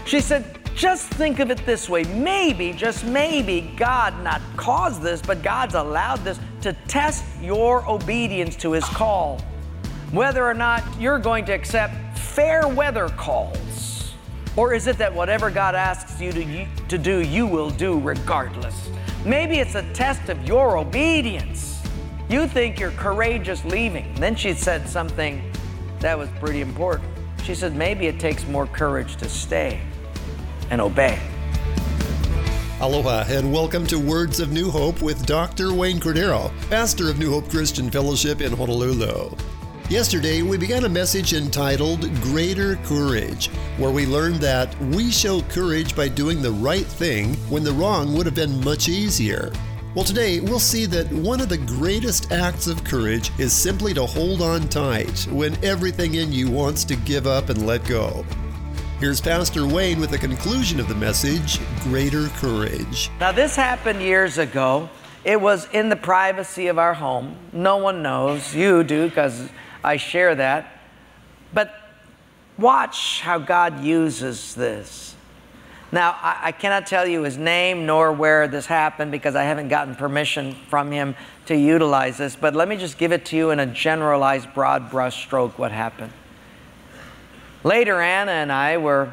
She said, just think of it this way. Maybe, just maybe, God not caused this, but God's allowed this to test your obedience to His call. Whether or not you're going to accept fair weather calls, or is it that whatever God asks you to do, you will do regardless? Maybe it's a test of your obedience. You think you're courageous leaving. And then she said something that was pretty important. She said, maybe it takes more courage to stay and obey. Aloha and welcome to Words of New Hope with Dr. Wayne Cordeiro, pastor of New Hope Christian Fellowship in Honolulu. Yesterday, we began a message entitled Greater Courage, where we learned that we show courage by doing the right thing when the wrong would have been much easier. Well, today, we'll see that one of the greatest acts of courage is simply to hold on tight when everything in you wants to give up and let go. Here's Pastor Wayne with the conclusion of the message, Greater Courage. Now, this happened years ago. It was in the privacy of our home. No one knows. You do, because I share that. But watch how God uses this. Now, I cannot tell you his name nor where this happened because I haven't gotten permission from him to utilize this. But let me just give it to you in a generalized, broad brush stroke what happened. Later, Anna and I were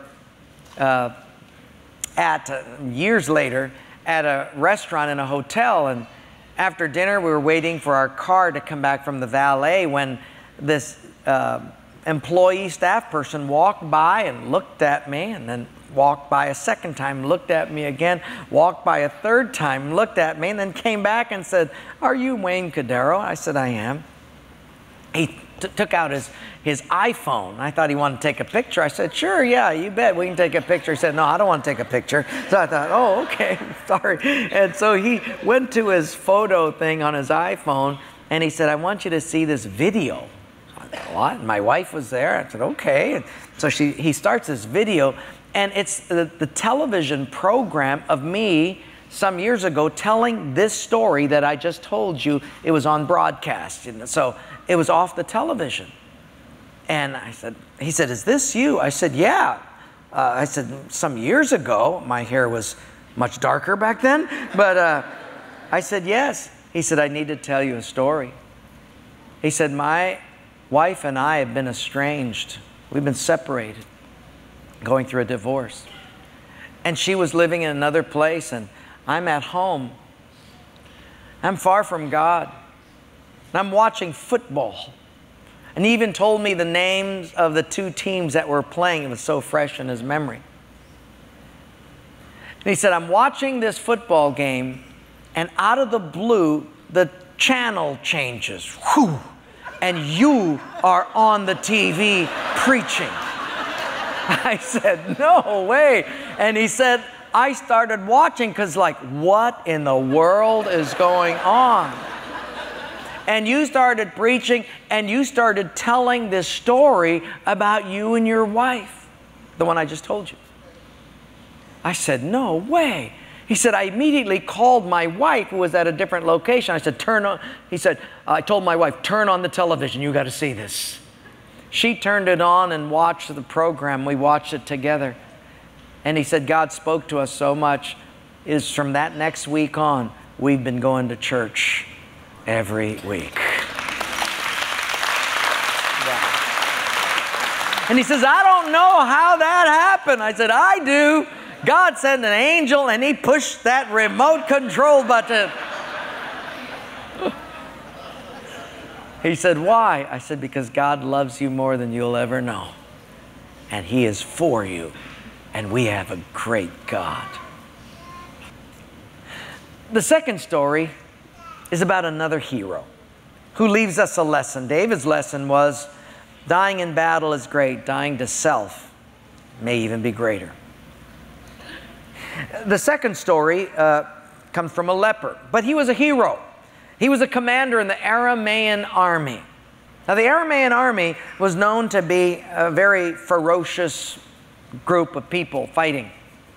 years later, at a restaurant in a hotel. And after dinner, we were waiting for our car to come back from the valet when this employee staff person walked by and looked at me, and then walked by a second time, looked at me again, walked by a third time, looked at me, and then came back and said, "Are you Wayne Cordeiro?" I said, "I am." He took out his iPhone. I thought he wanted to take a picture. I said, "Sure, yeah, you bet, we can take a picture." He said, "No, I don't want to take a picture." So I thought, "Oh, okay, sorry." And so he went to his photo thing on his iPhone, and he said, "I want you to see this video." I thought, "What?" My wife was there. I said, "Okay." And so he starts this video, and it's the television program of me some years ago telling this story that I just told you. It was on broadcast, so it was off the television. And he said, "Is this you?" I said, "Yeah." I said, "Some years ago." My hair was much darker back then. But I said, "Yes." He said, "I need to tell you a story." He said, "My wife and I have been estranged. We've been separated, going through a divorce. And she was living in another place, and I'm at home. I'm far from God. And I'm watching football." And he even told me the names of the two teams that were playing. It was so fresh in his memory. And he said, "I'm watching this football game, and out of the blue, the channel changes. Whew, and you are on the TV preaching." I said, "No way." And he said, "I started watching because what in the world is going on? And you started preaching, and you started telling this story about you and your wife, the one I just told you." I said, "No way." He said, "I immediately called my wife, who was at a different location. I said, "Turn on." He said, "I told my wife, turn on the television. You got to see this." She turned it on and watched the program. We watched it together. And he said, "God spoke to us so much. Is from that next week on, we've been going to church every week." Yeah. And he says, "I don't know how that happened." I said, "I do. God sent an angel and he pushed that remote control button." He said, "Why?" I said, "Because God loves you more than you'll ever know. And he is for you. And we have a great God." The second story is about another hero who leaves us a lesson. David's lesson was, dying in battle is great. Dying to self may even be greater. The second story comes from a leper, but he was a hero. He was a commander in the Aramaean army. Now, the Aramaean army was known to be a very ferocious group of people fighting.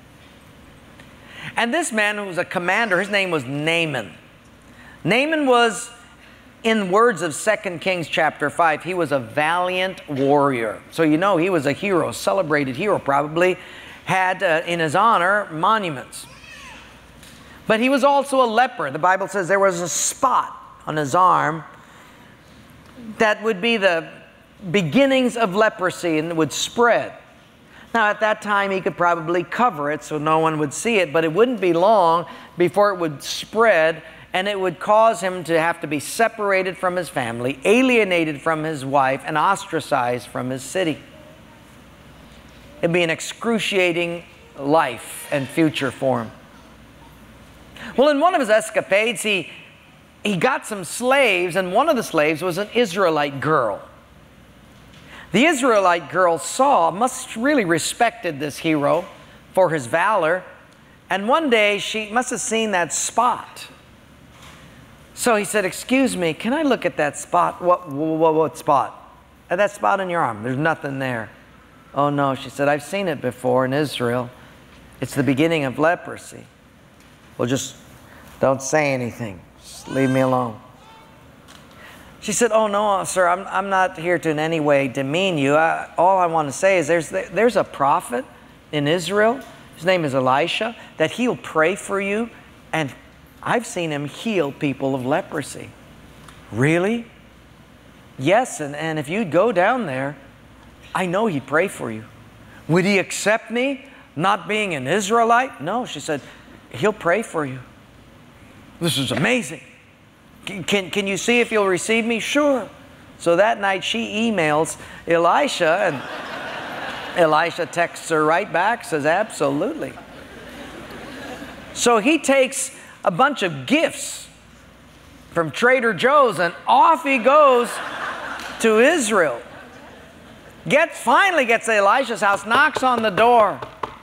And this man who was a commander, his name was Naaman. Naaman was, in words of 2 Kings chapter 5, he was a valiant warrior. So you know he was a hero, celebrated hero probably. had in his honor monuments. But he was also a leper. The Bible says there was a spot on his arm that would be the beginnings of leprosy and would spread. Now at that time he could probably cover it so no one would see it, but it wouldn't be long before it would spread, and it would cause him to have to be separated from his family, alienated from his wife, and ostracized from his city. It'd be an excruciating life and future for him. Well, in one of his escapades, he got some slaves, and one of the slaves was an Israelite girl. The Israelite girl must really respected this hero for his valor, and one day she must have seen that spot. So he said, "Excuse me, can I look at that spot?" What spot? That spot in your arm. There's nothing there. "Oh no," she said, "I've seen it before in Israel. It's the beginning of leprosy." "Well, just don't say anything. Just leave me alone." She said, "Oh no, sir, I'm not here to in any way demean you. All I want to say is there's a prophet in Israel. His name is Elisha, that he'll pray for you, and I've seen him heal people of leprosy." "Really?" "Yes, and if you'd go down there, I know he'd pray for you." "Would he accept me, not being an Israelite?" "No," she said, "he'll pray for you." "This is amazing. Can you see if you'll receive me?" "Sure." So that night she emails Elisha, and Elisha texts her right back, says, "Absolutely." So he takes a bunch of gifts from Trader Joe's, and off he goes to Israel. Finally gets to Elisha's house, knocks on the door.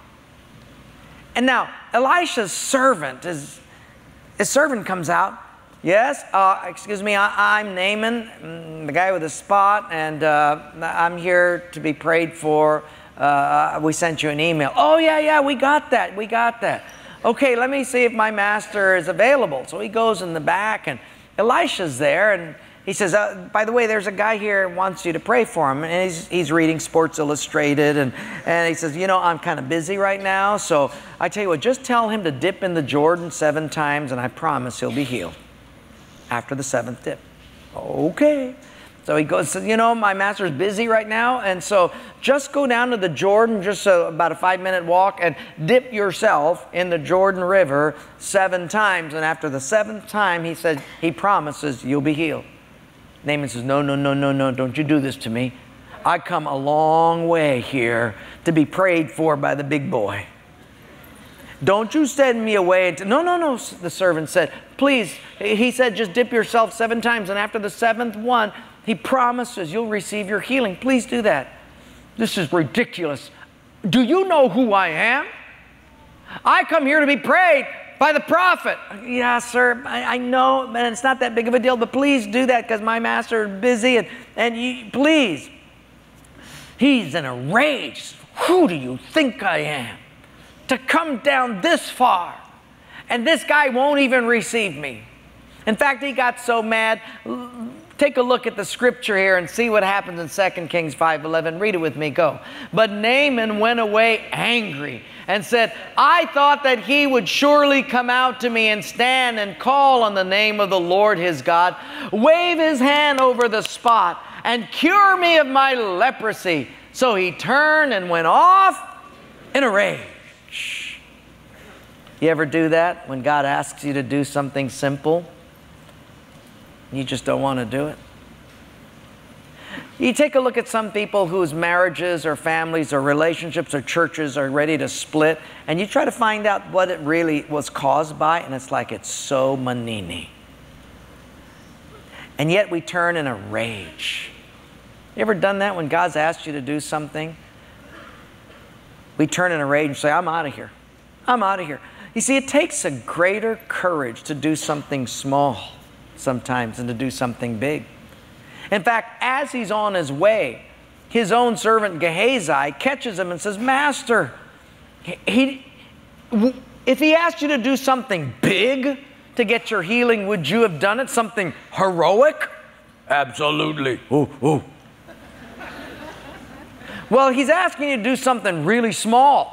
And now Elisha's servant, his servant comes out. "Yes, excuse me, I'm Naaman, the guy with the spot, and I'm here to be prayed for. We sent you an email." "Oh, yeah, we got that. Okay, let me see if my master is available." So he goes in the back, and Elisha's there, and he says, "By the way, there's a guy here who wants you to pray for him." And he's reading Sports Illustrated, and he says, "You know, I'm kind of busy right now, so I tell you what, just tell him to dip in the Jordan 7 times, and I promise he'll be healed after the 7th dip." "Okay." So he goes, "You know, my master's busy right now, and so just go down to the Jordan, just about a 5-minute walk, and dip yourself in the Jordan River 7 times. And after the 7th time," he said, he promises you'll be healed. Naaman says, No, don't you do this to me. I come a long way here to be prayed for by the big boy. Don't you send me away. No, the servant said, "Please," he said, "just dip yourself 7 times, and after the 7th one, he promises you'll receive your healing. Please do that." "This is ridiculous. Do you know who I am? I come here to be prayed by the prophet." "Yeah, sir, I know, and it's not that big of a deal, but please do that because my master is busy, and you, please." He's in a rage. "Who do you think I am to come down this far? And this guy won't even receive me." In fact, he got so mad. Take a look at the scripture here and see what happens in 2 Kings 5:11. Read it with me. Go. "But Naaman went away angry and said, I thought that he would surely come out to me and stand and call on the name of the Lord his God, wave his hand over the spot, and cure me of my leprosy. So he turned and went off in a rage." You ever do that when God asks you to do something simple? You just don't want to do it. You take a look at some people whose marriages or families or relationships or churches are ready to split, and you try to find out what it really was caused by, and it's like it's so manini. And yet we turn in a rage. You ever done that when God's asked you to do something? We turn in a rage and say, "I'm out of here. I'm out of here." You see, it takes a greater courage to do something small sometimes than to do something big. In fact, as he's on his way, his own servant Gehazi catches him and says, "Master, if he asked you to do something big to get your healing, would you have done it? Something heroic?" "Absolutely." "Oh." "Well, he's asking you to do something really small.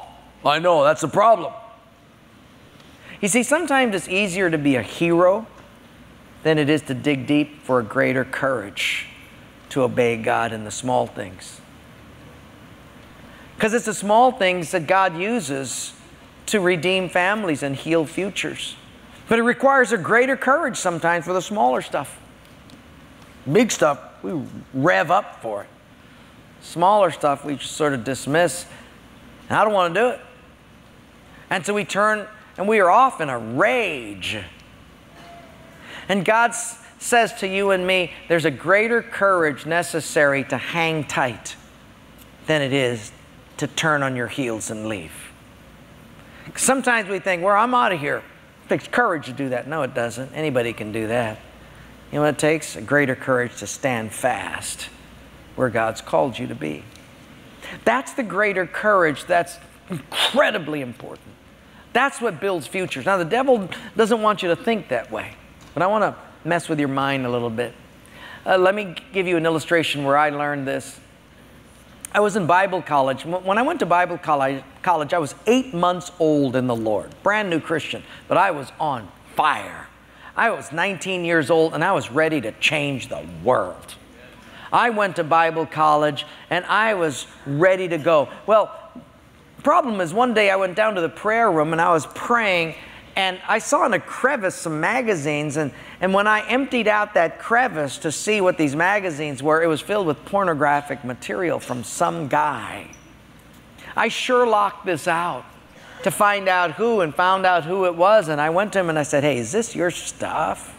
I know, that's a problem. You see, sometimes it's easier to be a hero than it is to dig deep for a greater courage to obey God in the small things. Because it's the small things that God uses to redeem families and heal futures. But it requires a greater courage sometimes for the smaller stuff. Big stuff, we rev up for it. Smaller stuff, we just sort of dismiss. And I don't want to do it. And so we turn and we are off in a rage. And God says to you and me, there's a greater courage necessary to hang tight than it is to turn on your heels and leave. Sometimes we think, well, I'm out of here. It takes courage to do that. No, it doesn't. Anybody can do that. You know what it takes? A greater courage to stand fast where God's called you to be. That's the greater courage that's incredibly important. That's what builds futures. Now, the devil doesn't want you to think that way, but I want to mess with your mind a little bit. Let me give you an illustration where I learned this. I was in Bible college. When I went to Bible college, I was 8 months old in the Lord. Brand new Christian, but I was on fire. I was 19 years old and I was ready to change the world. I went to Bible college and I was ready to go. Well, the problem is one day I went down to the prayer room and I was praying and I saw in a crevice some magazines and when I emptied out that crevice to see what these magazines were, it was filled with pornographic material from some guy. I Sherlocked this out to find out who and found out who it was, and I went to him and I said, hey, is this your stuff?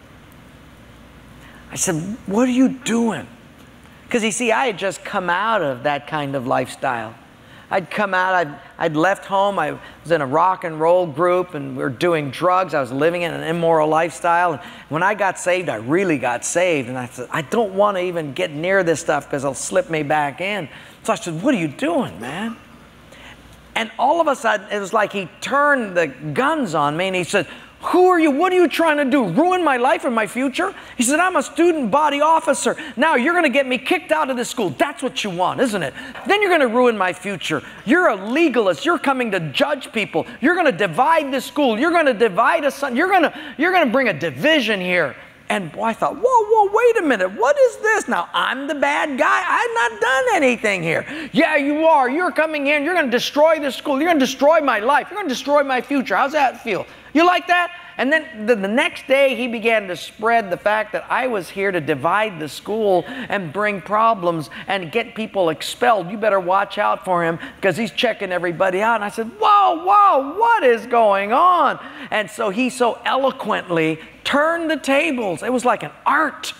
I said, what are you doing? Because you see, I had just come out of that kind of lifestyle. I'd come out, I'd left home, I was in a rock and roll group and we were doing drugs. I was living in an immoral lifestyle. And when I got saved, I really got saved. And I said, I don't want to even get near this stuff because it'll slip me back in. So I said, what are you doing, man? And all of a sudden, it was like he turned the guns on me and he said, who are you? What are you trying to do? Ruin my life and my future? He said, I'm a student body officer. Now you're going to get me kicked out of this school. That's what you want, isn't it? Then you're going to ruin my future. You're a legalist. You're coming to judge people. You're going to divide the school. You're going to divide us. You're going to bring a division here. And boy, I thought, whoa, wait a minute. What is this? Now, I'm the bad guy. I've not done anything here. Yeah, you are. You're coming in. You're going to destroy this school. You're going to destroy my life. You're going to destroy my future. How's that feel? You like that? And then the next day, he began to spread the fact that I was here to divide the school and bring problems and get people expelled. You better watch out for him because he's checking everybody out. And I said, whoa, what is going on? And so he so eloquently turned the tables. It was like an art.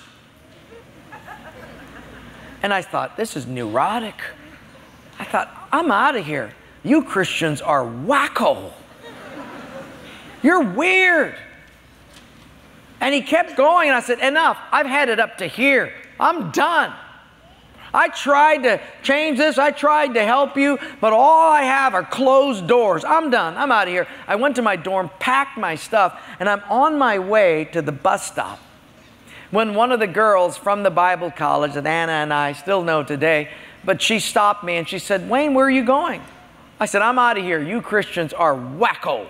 And I thought, this is neurotic. I thought, I'm out of here. You Christians are wacko. You're weird. And he kept going and I said, enough. I've had it up to here. I'm done. I tried to change this. I tried to help you, but all I have are closed doors. I'm done. I'm out of here. I went to my dorm, packed my stuff, and I'm on my way to the bus stop when one of the girls from the Bible college that Anna and I still know today, but she stopped me and she said, Wayne, where are you going? I said, I'm out of here. You Christians are wacko.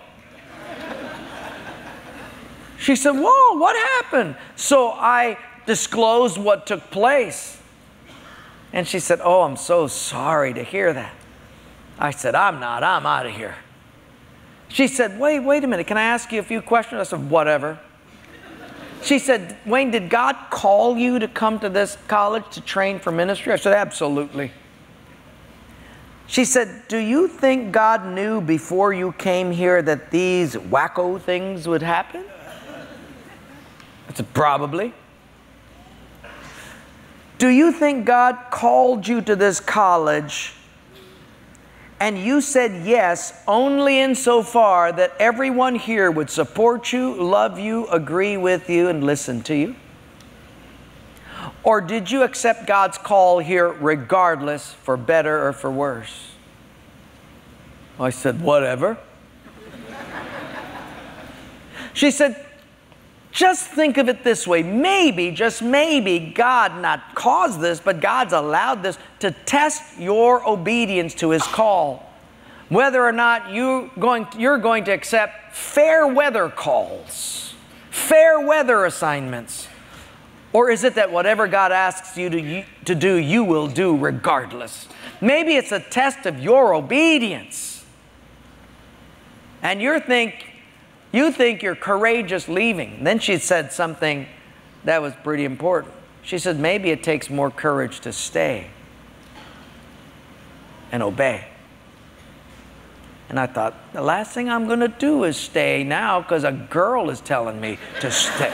She said, whoa, what happened? So I disclosed what took place. And she said, oh, I'm so sorry to hear that. I said, I'm out of here. She said, wait a minute, can I ask you a few questions? I said, whatever. She said, Wayne, did God call you to come to this college to train for ministry? I said, absolutely. She said, do you think God knew before you came here that these wacko things would happen? I said, probably. Do you think God called you to this college and you said yes only insofar that everyone here would support you, love you, agree with you, and listen to you? Or did you accept God's call here regardless, for better or for worse? I said, whatever. She said, just think of it this way. Maybe, just maybe, God not caused this, but God's allowed this to test your obedience to His call. whether or not you're going to accept fair weather calls, fair weather assignments, or is it that whatever God asks you to do, you will do regardless? Maybe it's a test of your obedience. And you think you're courageous leaving. Then she said something that was pretty important. She said, maybe it takes more courage to stay and obey. And I thought, the last thing I'm going to do is stay now because a girl is telling me to stay.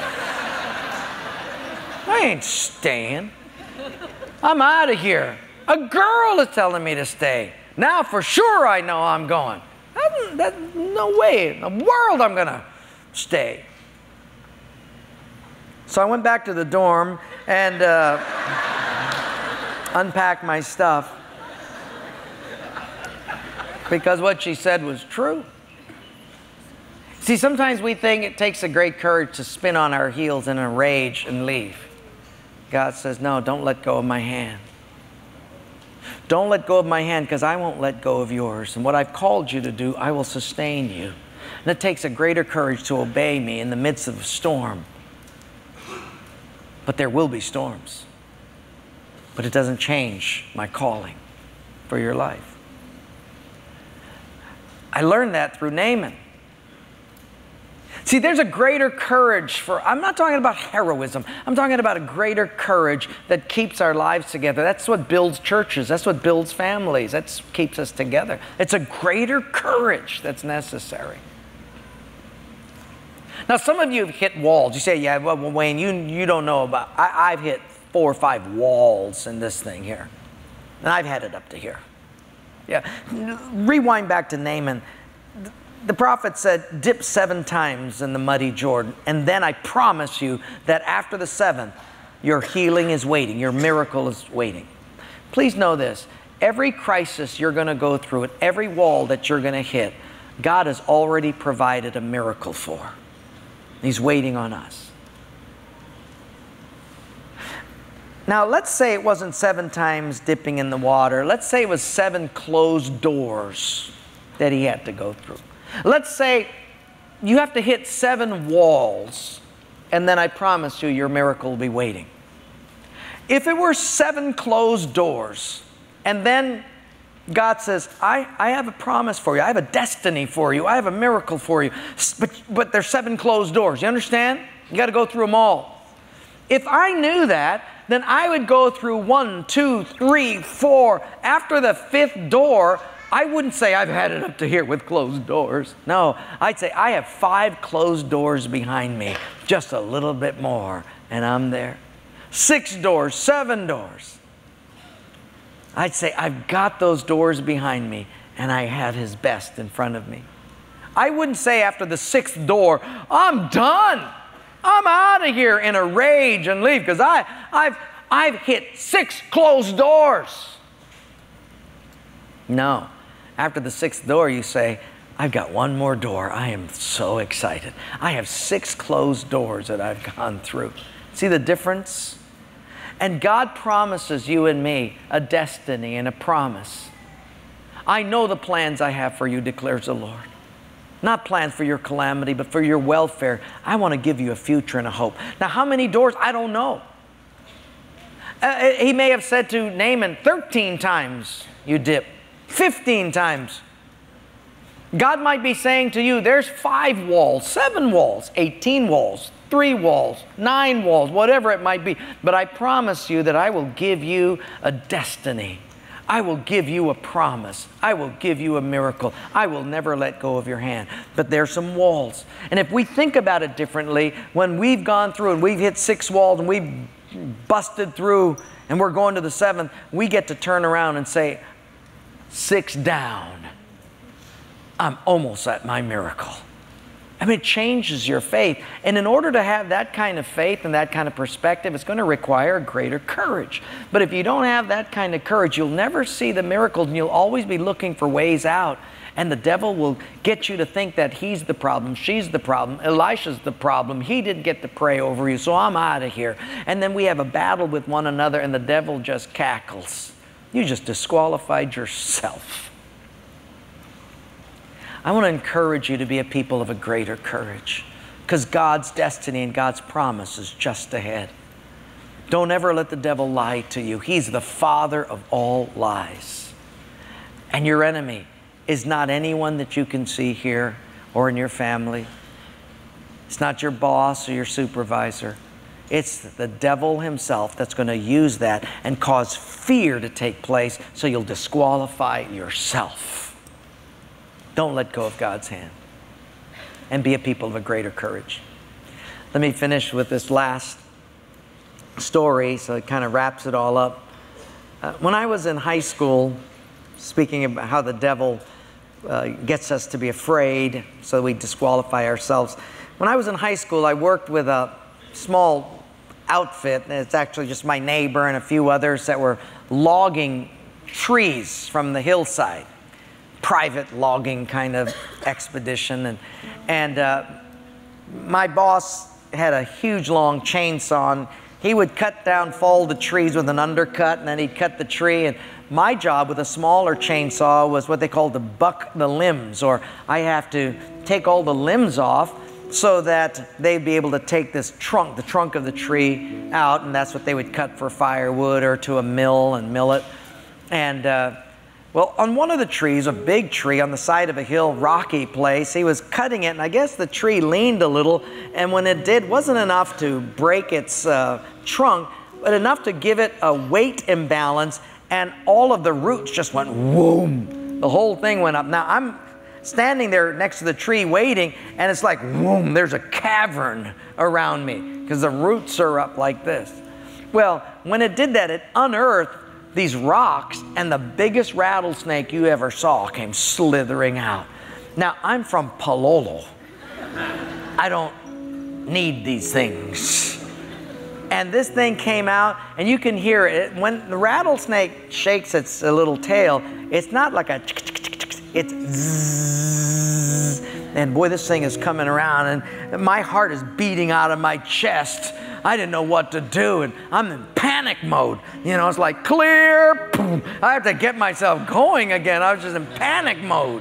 I ain't staying. I'm out of here. A girl is telling me to stay. Now for sure I know I'm going. No way in the world I'm going to stay. So I went back to the dorm and unpacked my stuff. Because what she said was true. See, sometimes we think it takes a great courage to spin on our heels in a rage and leave. God says, no, don't let go of my hand. Don't let go of my hand, because I won't let go of yours. And what I've called you to do, I will sustain you. And it takes a greater courage to obey me in the midst of a storm. But there will be storms. But it doesn't change my calling for your life. I learned that through Naaman. See, there's a greater courage I'm not talking about heroism. I'm talking about a greater courage that keeps our lives together. That's what builds churches. That's what builds families. That keeps us together. It's a greater courage that's necessary. Now, some of you have hit walls. You say, yeah, well, Wayne, you don't know about... I've hit 4 or 5 walls in this thing here. And I've had it up to here. Yeah, rewind back to Naaman. The prophet said, dip 7 times in the muddy Jordan, and then I promise you that after the 7th, your healing is waiting, your miracle is waiting. Please know this, every crisis you're going to go through, and every wall that you're going to hit, God has already provided a miracle for. He's waiting on us. Now, let's say it wasn't 7 times dipping in the water. Let's say it was 7 closed doors that he had to go through. Let's say you have to hit 7 walls, and then I promise you your miracle will be waiting. If it were 7 closed doors, and then God says, I have a promise for you. I have a destiny for you. I have a miracle for you. But there's 7 closed doors. You understand? You got to go through them all. If I knew that, then I would go through 1, 2, 3, 4. After the 5th door, I wouldn't say I've had it up to here with closed doors. No, I'd say I have 5 closed doors behind me, just a little bit more, and I'm there. 6 doors, 7 doors. I'd say I've got those doors behind me, and I have His best in front of me. I wouldn't say after the 6th door, I'm done. I'm out of here in a rage and leave, because I've hit 6 closed doors. No. After the 6th door, you say, I've got 1 more door. I am so excited. I have 6 closed doors that I've gone through. See the difference? And God promises you and me a destiny and a promise. I know the plans I have for you, declares the Lord. Not plans for your calamity, but for your welfare. I want to give you a future and a hope. Now, how many doors? I don't know. He may have said to Naaman, 13 times you dip, 15 times. God might be saying to you, there's 5 walls, 7 walls, 18 walls, 3 walls, 9 walls, whatever it might be. But I promise you that I will give you a destiny. I will give you a promise. I will give you a miracle. I will never let go of your hand. But there's some walls. And if we think about it differently, when we've gone through and we've hit 6 walls and we've busted through and we're going to the 7th, we get to turn around and say, 6 down. I'm almost at my miracle. I mean, it changes your faith. And in order to have that kind of faith and that kind of perspective, it's going to require greater courage. But if you don't have that kind of courage, you'll never see the miracles, and you'll always be looking for ways out. And the devil will get you to think that he's the problem, she's the problem, Elisha's the problem, he didn't get to pray over you, so I'm out of here. And then we have a battle with one another, and the devil just cackles. You just disqualified yourself. I want to encourage you to be a people of a greater courage, because God's destiny and God's promise is just ahead. Don't ever let the devil lie to you. He's the father of all lies. And your enemy is not anyone that you can see here or in your family. It's not your boss or your supervisor. It's the devil himself that's going to use that and cause fear to take place so you'll disqualify yourself. Don't let go of God's hand and be a people of a greater courage. Let me finish with this last story so it kind of wraps it all up. When I was in high school, speaking about how the devil gets us to be afraid so we disqualify ourselves. When I was in high school, I worked with a small outfit. It's actually just my neighbor and a few others that were logging trees from the hillside. Private logging kind of expedition. And my boss had a huge long chainsaw. And he would cut down, fall the trees with an undercut, and then he'd cut the tree. And my job with a smaller chainsaw was what they called to buck the limbs, or I have to take all the limbs off so that they'd be able to take this trunk, the trunk of the tree out, and that's what they would cut for firewood or to a mill and mill it. And well, on one of the trees, a big tree on the side of a hill, rocky place, he was cutting it, and I guess the tree leaned a little, and when it did, wasn't enough to break its trunk, but enough to give it a weight imbalance, and all of the roots just went whoom. The whole thing went up. Now, I'm standing there next to the tree waiting, and it's like, whoom, there's a cavern around me because the roots are up like this. Well, when it did that, it unearthed these rocks, and the biggest rattlesnake you ever saw came slithering out. Now, I'm from Palolo. I don't need these things. And this thing came out, and you can hear it. When the rattlesnake shakes its little tail, it's not like a it's zzz. And boy, this thing is coming around, and my heart is beating out of my chest. I didn't know what to do, and I'm in panic mode. You know, it's like clear, boom. I have to get myself going again. I was just in panic mode.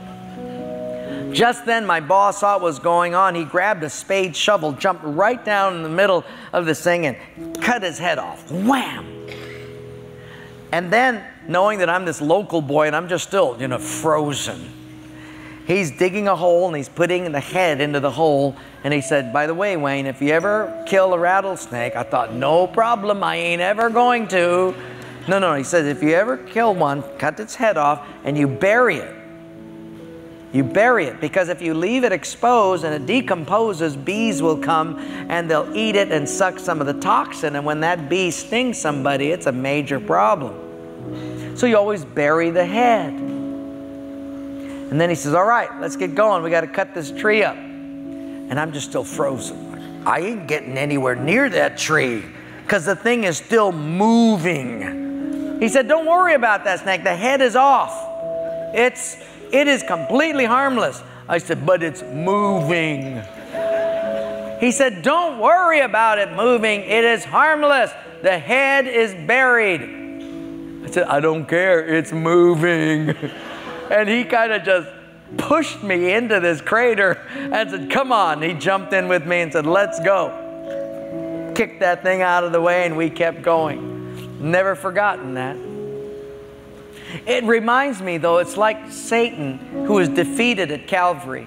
Just then, my boss saw what was going on. He grabbed a spade shovel, jumped right down in the middle of this thing, and cut his head off. Wham! And then, knowing that I'm this local boy and I'm just still, frozen, he's digging a hole and he's putting the head into the hole. And he said, by the way, Wayne, if you ever kill a rattlesnake, I thought, no problem, I ain't ever going to. No, he said, if you ever kill one, cut its head off and you bury it. You bury it, because if you leave it exposed and it decomposes, bees will come and they'll eat it and suck some of the toxin. And when that bee stings somebody, it's a major problem. So you always bury the head. And then he says, all right, let's get going. We got to cut this tree up. And I'm just still frozen. I ain't getting anywhere near that tree because the thing is still moving. He said, don't worry about that snake. The head is off. It is completely harmless. I said, but it's moving. He said, don't worry about it moving. It is harmless. The head is buried. I said, I don't care. It's moving. And he kind of just pushed me into this crater and said, come on. He jumped in with me and said, let's go. Kicked that thing out of the way, and we kept going. Never forgotten that. It reminds me, though, it's like Satan, who was defeated at Calvary.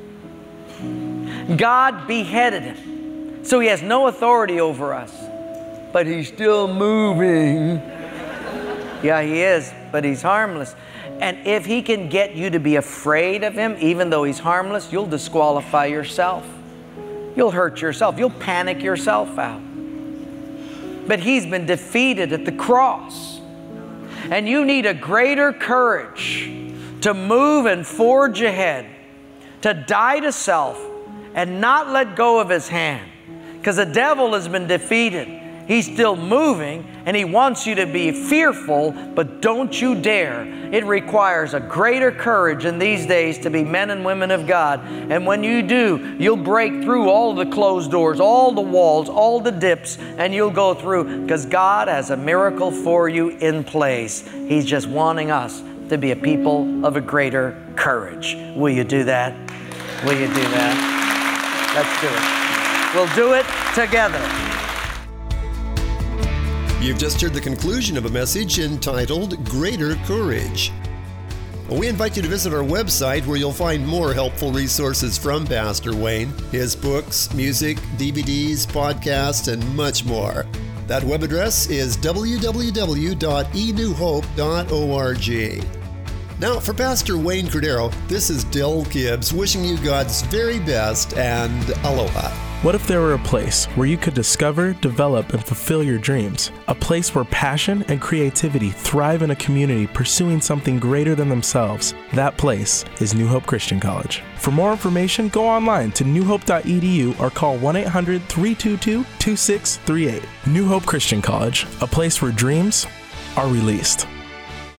God beheaded him, so he has no authority over us. But he's still moving. Yeah, he is, but he's harmless. And if he can get you to be afraid of him, even though he's harmless, you'll disqualify yourself. You'll hurt yourself. You'll panic yourself out. But he's been defeated at the cross. And you need a greater courage to move and forge ahead, to die to self and not let go of his hand. Because the devil has been defeated. He's still moving, and he wants you to be fearful, but don't you dare. It requires a greater courage in these days to be men and women of God. And when you do, you'll break through all the closed doors, all the walls, all the dips, and you'll go through, because God has a miracle for you in place. He's just wanting us to be a people of a greater courage. Will you do that? Will you do that? Let's do it. We'll do it together. You've just heard the conclusion of a message entitled Greater Courage. We invite you to visit our website where you'll find more helpful resources from Pastor Wayne, his books, music, DVDs, podcasts, and much more. That web address is www.enewhope.org. Now, for Pastor Wayne Cordero, this is Del Gibbs wishing you God's very best and aloha. What if there were a place where you could discover, develop, and fulfill your dreams? A place where passion and creativity thrive in a community pursuing something greater than themselves. That place is New Hope Christian College. For more information, go online to newhope.edu or call 1-800-322-2638. New Hope Christian College, a place where dreams are released.